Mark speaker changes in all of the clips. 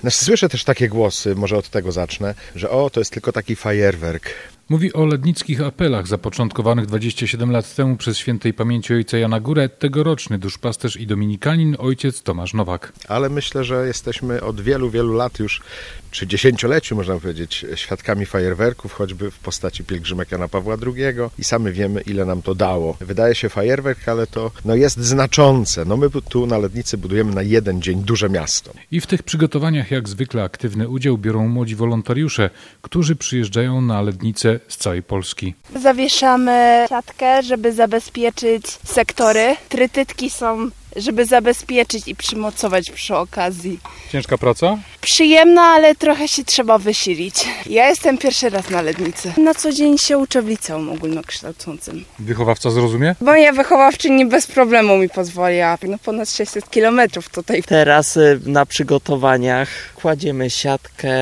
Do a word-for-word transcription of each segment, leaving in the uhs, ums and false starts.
Speaker 1: Znaczy, słyszę też takie głosy, może od tego zacznę, że o, to jest tylko taki fajerwerk.
Speaker 2: Mówi o lednickich apelach zapoczątkowanych dwadzieścia siedem lat temu przez świętej pamięci ojca Jana Górę tegoroczny duszpasterz i dominikanin ojciec Tomasz Nowak.
Speaker 1: Ale myślę, że jesteśmy od wielu, wielu lat już, czy dziesięcioleciu można powiedzieć, świadkami fajerwerków, choćby w postaci pielgrzymek Jana Pawła drugiego i sami wiemy, ile nam to dało. Wydaje się fajerwerk, ale to no, jest znaczące. No my tu na Lednicy budujemy na jeden dzień duże miasto.
Speaker 2: I w tych przygotowaniach jak zwykle aktywny udział biorą młodzi wolontariusze, którzy przyjeżdżają na Lednicę z całej Polski.
Speaker 3: Zawieszamy siatkę, żeby zabezpieczyć sektory. Trytytki są, żeby zabezpieczyć i przymocować przy okazji.
Speaker 2: Ciężka praca?
Speaker 3: Przyjemna, ale trochę się trzeba wysilić. Ja jestem pierwszy raz na Lednicy. Na co dzień się uczę w liceum ogólnokształcącym.
Speaker 2: Wychowawca zrozumie?
Speaker 3: Moja wychowawczyni bez problemu mi pozwoliła. No ponad sześćset kilometrów tutaj.
Speaker 4: Teraz na przygotowaniach kładziemy siatkę,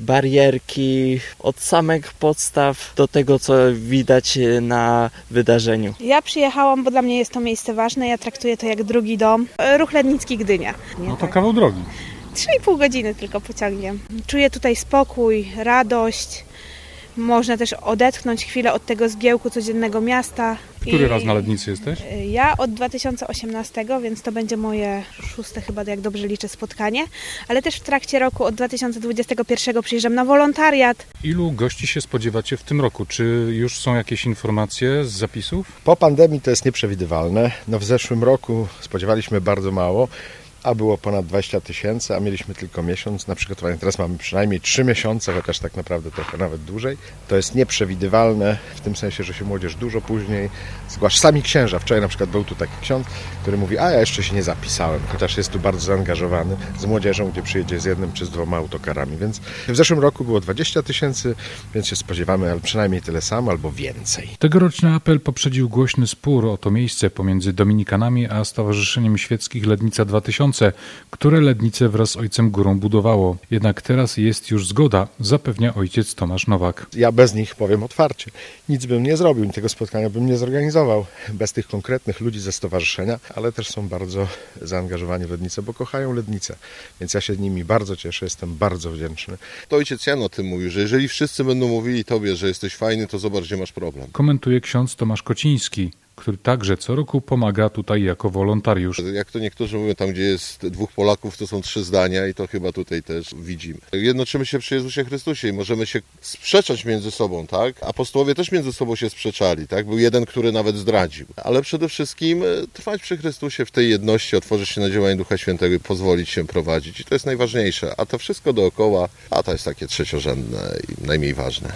Speaker 4: barierki, od samych podstaw do tego, co widać na wydarzeniu.
Speaker 5: Ja przyjechałam, bo dla mnie jest to miejsce ważne. Ja traktuję to jak drugi dom. Ruch Lednicki Gdynia. Nie,
Speaker 2: No to
Speaker 5: tak.
Speaker 2: kawał drogi.
Speaker 5: Trzy i pół godziny tylko pociągiem. Czuję tutaj spokój, radość. Można też odetchnąć chwilę od tego zgiełku codziennego miasta.
Speaker 2: Który
Speaker 5: I
Speaker 2: raz na Lednicy jesteś?
Speaker 5: Ja od dwa tysiące osiemnastego, więc to będzie moje szóste chyba, jak dobrze liczę, spotkanie. Ale też w trakcie roku od dwa tysiące dwudziestego pierwszego przyjeżdżam na wolontariat.
Speaker 2: Ilu gości się spodziewacie w tym roku? Czy już są jakieś informacje z zapisów?
Speaker 1: Po pandemii to jest nieprzewidywalne. No w zeszłym roku spodziewaliśmy bardzo mało, a było ponad dwadzieścia tysięcy, a mieliśmy tylko miesiąc na przygotowanie. Teraz mamy przynajmniej trzy miesiące, chociaż tak naprawdę trochę nawet dłużej. To jest nieprzewidywalne w tym sensie, że się młodzież dużo później zgłasza. Sami księża. Wczoraj na przykład był tu taki ksiądz, który mówi, a ja jeszcze się nie zapisałem, chociaż jest tu bardzo zaangażowany z młodzieżą, gdzie przyjedzie z jednym czy z dwoma autokarami. Więc w zeszłym roku było dwadzieścia tysięcy, więc się spodziewamy ale przynajmniej tyle samo albo więcej.
Speaker 2: Tegoroczny apel poprzedził głośny spór o to miejsce pomiędzy dominikanami a Stowarzyszeniem Świeckich Lednica dwa tysiące, które Lednicę wraz z ojcem Górą budowało. Jednak teraz jest już zgoda, zapewnia ojciec Tomasz Nowak.
Speaker 1: Ja bez nich powiem otwarcie. Nic bym nie zrobił, tego spotkania bym nie zorganizował bez tych konkretnych ludzi ze stowarzyszenia, ale też są bardzo zaangażowani w Lednicę, bo kochają Lednicę. Więc ja się nimi bardzo cieszę, jestem bardzo wdzięczny.
Speaker 6: To ojciec Jan o tym mówił, że jeżeli wszyscy będą mówili tobie, że jesteś fajny, to zobacz, gdzie masz problem.
Speaker 2: Komentuje ksiądz Tomasz Kociński, który także co roku pomaga tutaj jako wolontariusz.
Speaker 6: Jak to niektórzy mówią, tam gdzie jest dwóch Polaków, to są trzy zdania i to chyba tutaj też widzimy. Jednoczymy się przy Jezusie Chrystusie i możemy się sprzeczać między sobą, tak? Apostołowie też między sobą się sprzeczali, tak? Był jeden, który nawet zdradził. Ale przede wszystkim trwać przy Chrystusie w tej jedności, otworzyć się na działanie Ducha Świętego i pozwolić się prowadzić. I to jest najważniejsze. A to wszystko dookoła, a to jest takie trzeciorzędne i najmniej ważne.